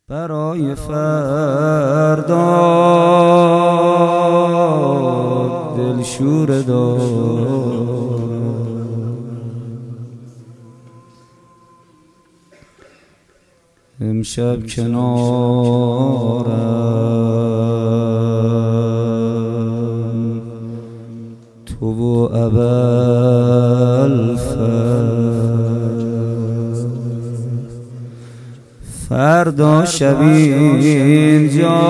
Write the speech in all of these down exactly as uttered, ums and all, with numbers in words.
برای فردا دلشوره دارم. امشب کنارم تو و ابوالفضل، فردا شب اینجا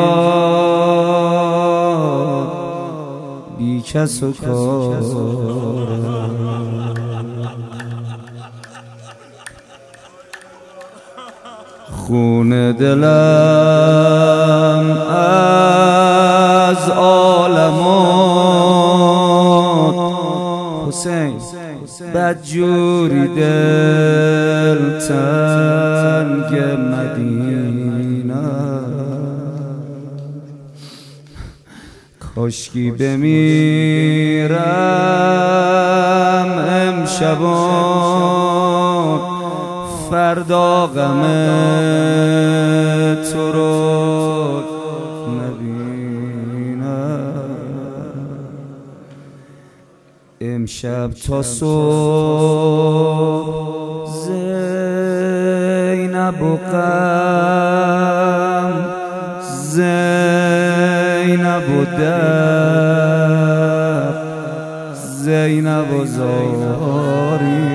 بی کس و کارم. خون دلم از عالمات حسین بدجوری دل تنگ مدینه، کاشکی بمیرم امشبان فردا غم تو رو نبینم. امشب تا صبح زینب و غم، زینب و درد، زینب و زاری.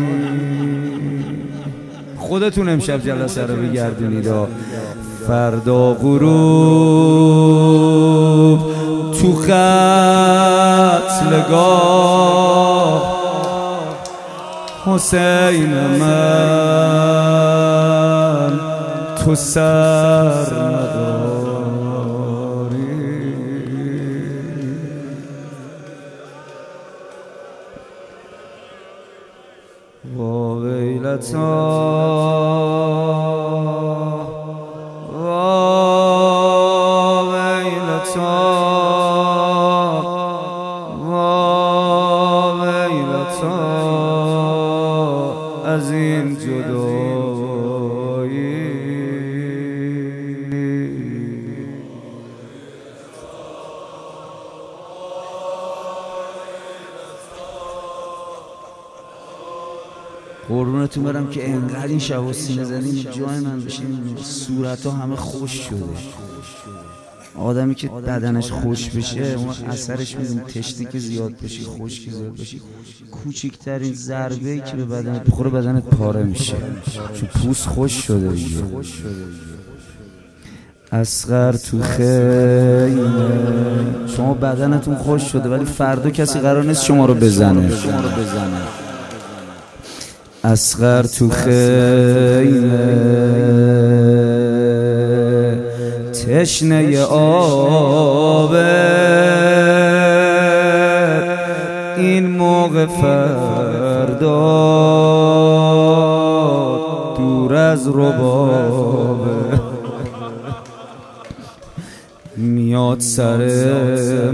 خودتون امشب جلسه رو بگردونید. فردا غروب تو قتلگاه حسین من تو سر نداری. وا ویلتا از این جدایی. قربونتون برم که انقدر این شب و سینه زدیم جای من بشین صورت ها همه خوش شده. آدمی که بدنش خوش بشه اون اثرش میدونی، تشنه که زیاد بشی، خوش که زیاد بشی، کوچکترین ضربه‌ای که به بدنت بخوره بدنت پاره میشه، چون پوست خوش شده دیگه. اصغر تو خیمه شما بدنتون خوش شده ولی فردا کسی قرار نیست شما رو بزنه. اصغر تو خیمه تشنه آبه، این موقع فردا دور از ربابه، میاد سر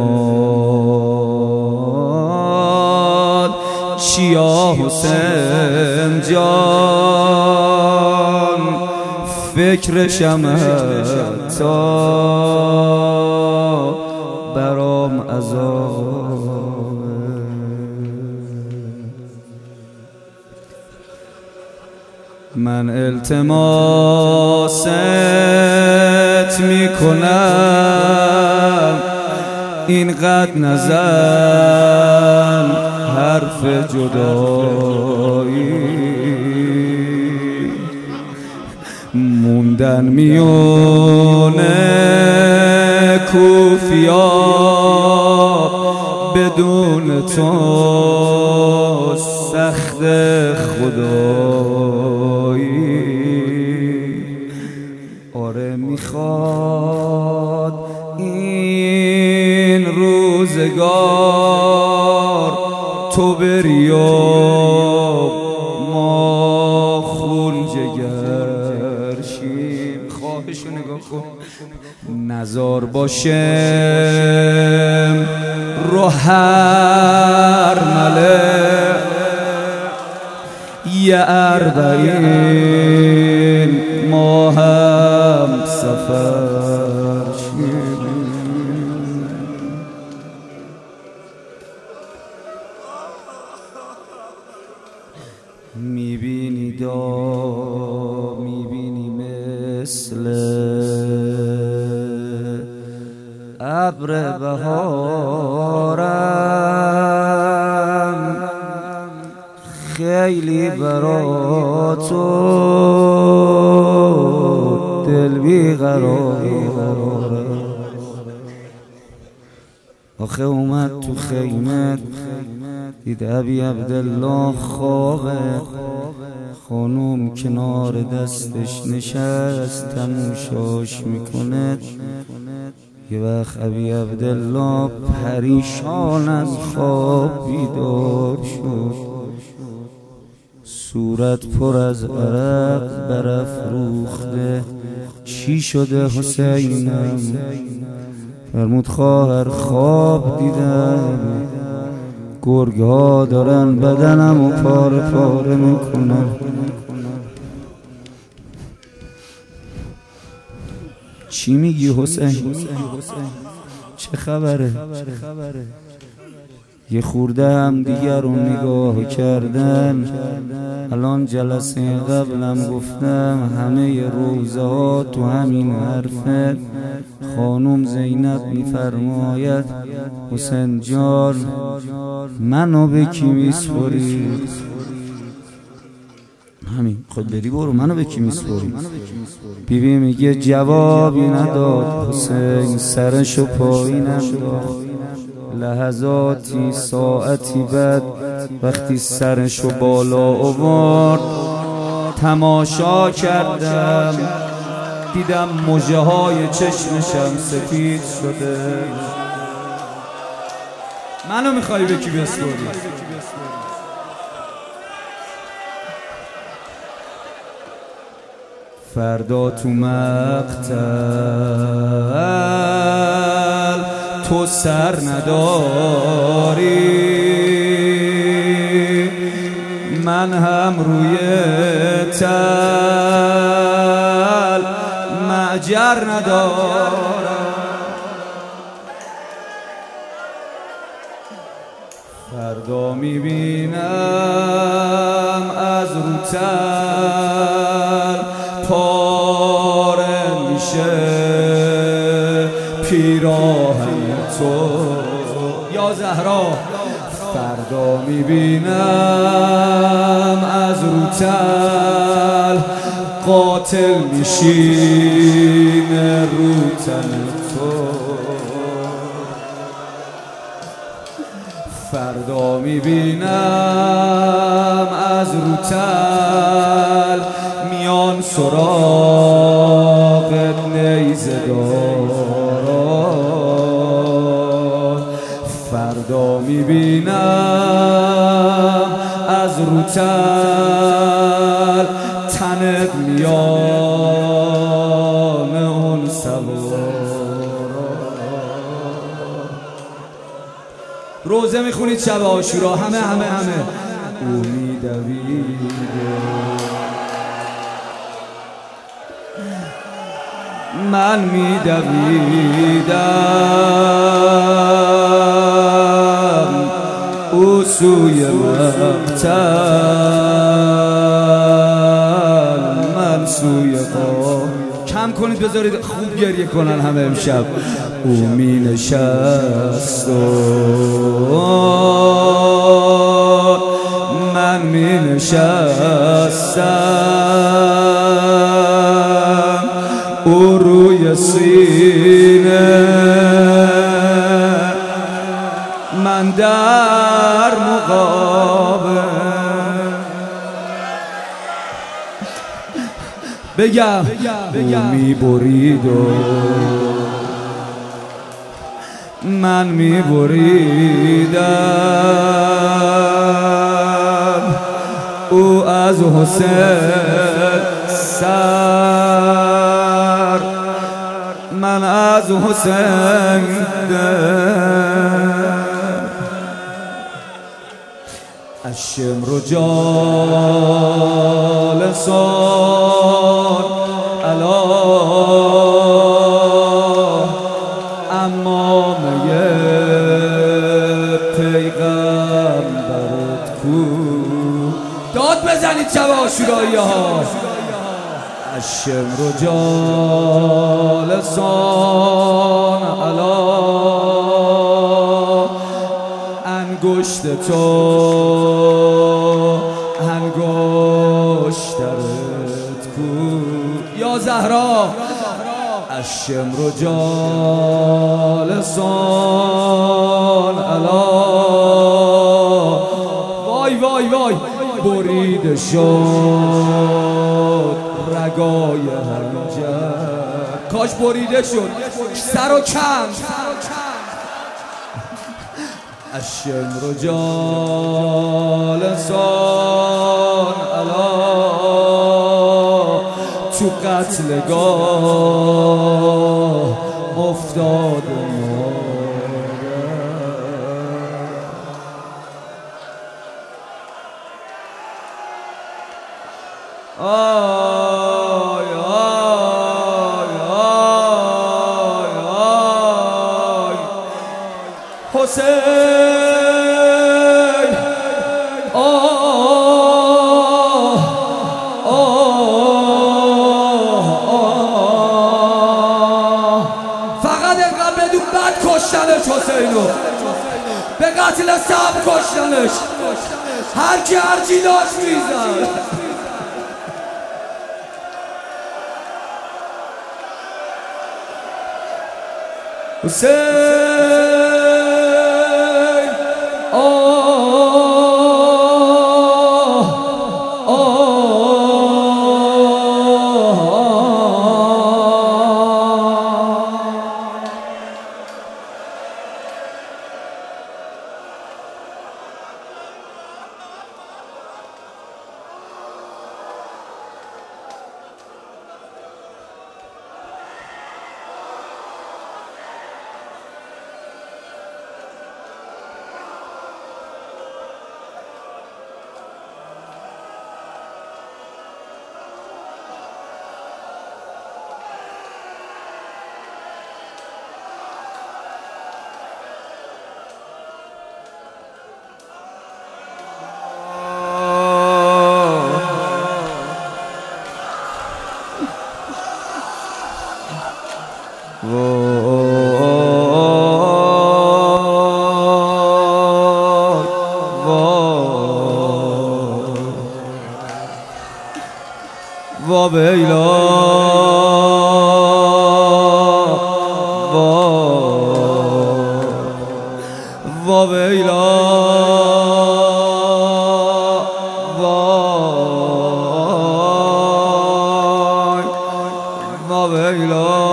ما چیا حسین جان، فکرشم تا برام عذاب. من التماست میکنم اینقدر نزن حرف جدایی، موندن میونه کوفیا بدون تو سخت خدایی. آره میخواد این روزگار تو بری و ما خون جگر شیم. خواهشو نگاه کن، نزار باشم رو هر مله یه اربعین ماه فرشی میبینی دا میبینی مثل ابر بهارم خیلی برا تو دل بیقرارم آخه اومد تو خیمت دید ابی عبدالله خوابه خانوم کنار دستش نشست تموشاش میکنه یه وقت ابی عبدالله پریشان از خواب بیدار شد صورت پر از عرق برافروخته چی شده حسینم فرمود خواهر خواب دیدم گرگ ها دارن بدنم و پاره پاره میکنن چی میگی حسین؟ چه خبره؟ یه خورده هم دیگر رو نگاه کردن الان جلسه قبلم گفتم همه روزه ها تو همین حرفه خانم زینب میفرماید حسین جان منو به کی میسپری؟ همین خود بری برو منو به کی میسپری؟ بیبی میگه جوابی نداد حسین سرشو پایین انداخت لحظاتی ساعتی بعد وقتی سرشو بالا آورد تماشا کردم دیدم مژه های چشمشم سفید شده منو میخوای به کی بسپری؟ فردا تو مقتل تو سر نداری من هم روی تل معجر ندارم فردا میبینم از رو تل پاره میشه پیراهن تو یا زهرا فردا میبینم از رو تل قاتل میشینه رو تن تو فردا میبینم از رو تل میان سراغ نیزه داران فردا میبینم از رو تل تنت میان اون سواران روزه میخونید شب عاشورا همه همه همه او میدویده من میدویدم او سوی مقتل من سوی قام کم کنید بذارید خوب گریه کنن همه امشب او می نشست و من می نشستم او روی سینه من در مقابل بگم او می برید و من می بریدم او از حسین سر من از حسین در الشمر جالسان علی آشیایی ها الشمر جالسان علا انگشت تو انگشترت کو یا زهرا الشمر جالسان علا وای وای وای بریده شد رگای حنجر کاش بریده شد سر و کم الشمر جالسان علا تو قتلگاه افتاد آی آی آی آی حسین آه آه فقط اینقدر بدون بد کشتنش حسینو به قتل صعب کشتنش هر کی هر چی داشت میزن حسین آه و بیلا و بیلا و بیلا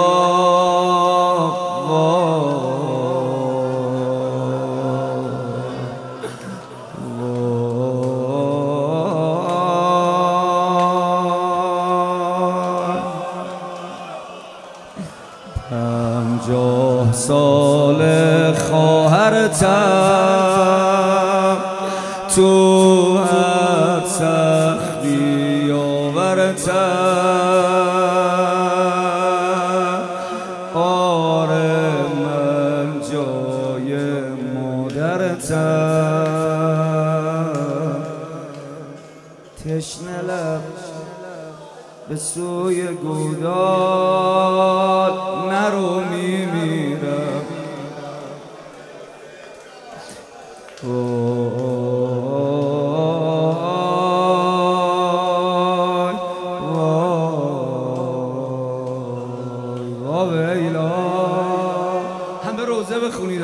پنجاه سال خواهرتم تو هر سختی آورتم آره من جای مادرتم تشنه لب به سوی گودال نرو میمیرم وای وای ویلا همه روزه بخونید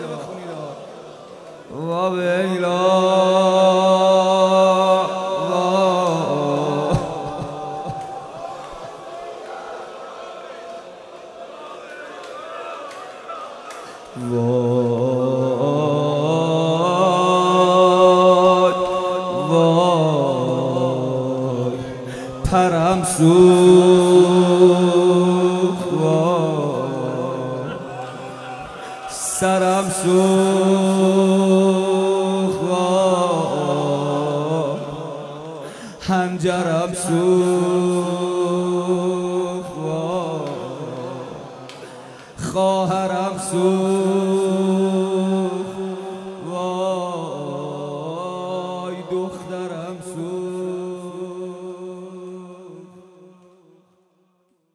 و ویلا وای وای پرم سوخت وای سرم سوخت وای حنجرم سوخت وای خواهرم سوخت